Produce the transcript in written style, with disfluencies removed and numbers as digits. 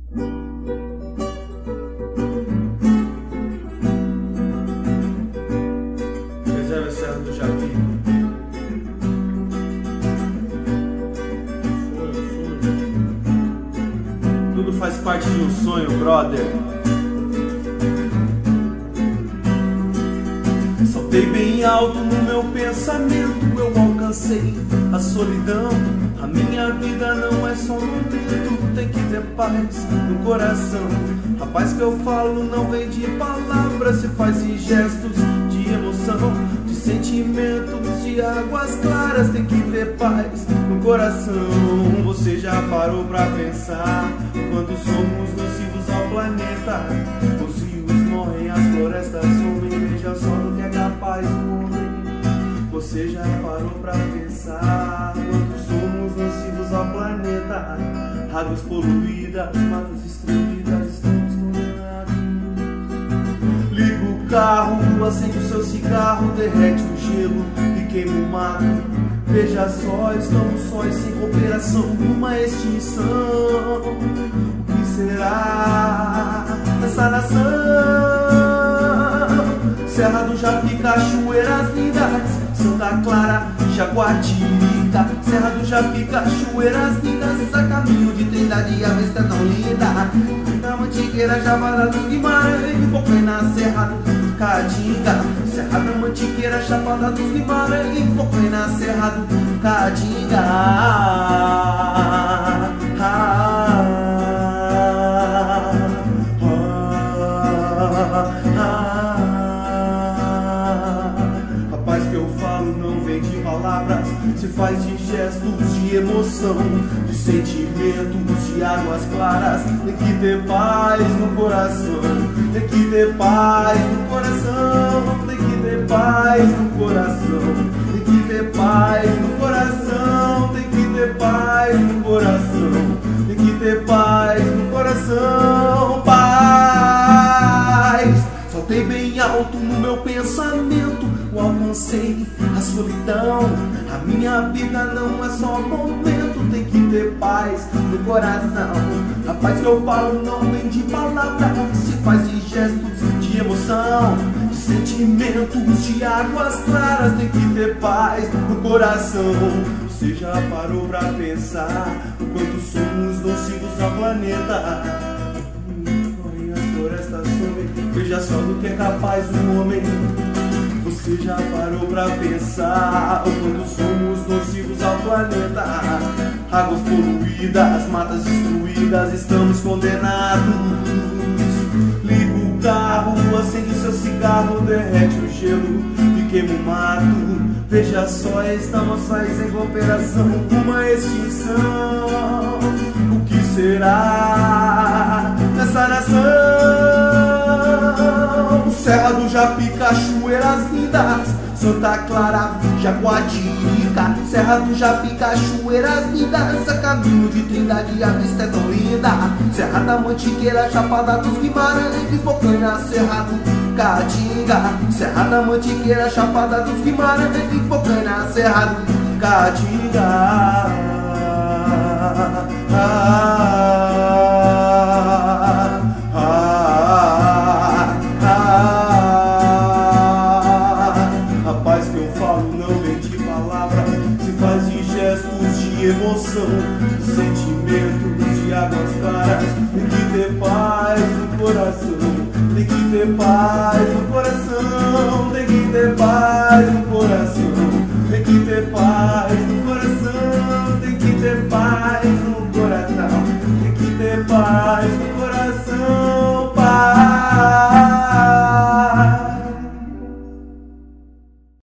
Reserva Serra do Japi. Tudo faz parte de um sonho, brother. Saltei bem alto no meu pensamento, eu alcancei a solidão. A minha vida não é só um momento, tem que ter paz no coração. A paz que eu falo não vem de palavras, se faz em gestos de emoção, de sentimentos, de águas claras. Tem que ter paz no coração. Você já parou pra pensar quando somos nocivos ao planeta? Os rios morrem, as florestas somem, veja só do que é capaz o homem. Você já parou pra pensar quando somos nocivos ao planeta? Águas poluídas, matas destruídas, estamos condenados. Liga o carro, acende o seu cigarro, derrete o gelo e queima o mato. Veja só, estamos sóis sem cooperação, uma extinção. O que será dessa nação? Serra do Japi, cachoeiras lindas, Santa Clara, Jaguatirica. Serra do Japi, cachoeiras lindas, a caminho de Trindade, a vista tão linda. Na Mantiqueira, Chapada dos Guimarães, Bocaina, Serra do Caatinga. Serra da Mantiqueira, Chapada dos Guimarães, Bocaina, Serra do Caatinga. Se faz de gestos de emoção, de sentimentos, de águas claras. Tem que ter paz no coração, tem que ter paz no coração, tem que ter paz no coração, tem que ter paz no coração, tem que ter paz no coração, tem que ter paz no coração. Paz. Saltei bem alto no meu pensamento, eu alcancei a solidão. A minha vida não é só um momento, tem que ter paz no coração. A paz que eu falo não vem de palavras, se faz de gestos de emoção, de sentimentos, de águas claras. Tem que ter paz no coração. Você já parou pra pensar o quanto somos nocivos ao planeta? As florestas somem, veja só do que é capaz o homem. Você já parou pra pensar o quanto somos nocivos ao planeta? Águas poluídas, matas destruídas, estamos condenados. Liga o carro, acende o seu cigarro, derrete o gelo e queima o mato. Veja só, estamos sóis em cooperação, uma extinção. O que será dessa nação? Serra do Japi, cachoeiras lindas, Santa Clara, Jaguatirica. Serra do Japi, cachoeiras lindas, a caminho de Trindade, a vista é tão linda. Serra da Mantiqueira, Chapada dos Guimarães, Bocaina, Serra do Caatinga. Serra da Mantiqueira, Chapada dos Guimarães, Bocaina, Serra do Caatinga. Emoção, sentimentos de águas claras. Tem que ter paz no coração, tem que ter paz no coração.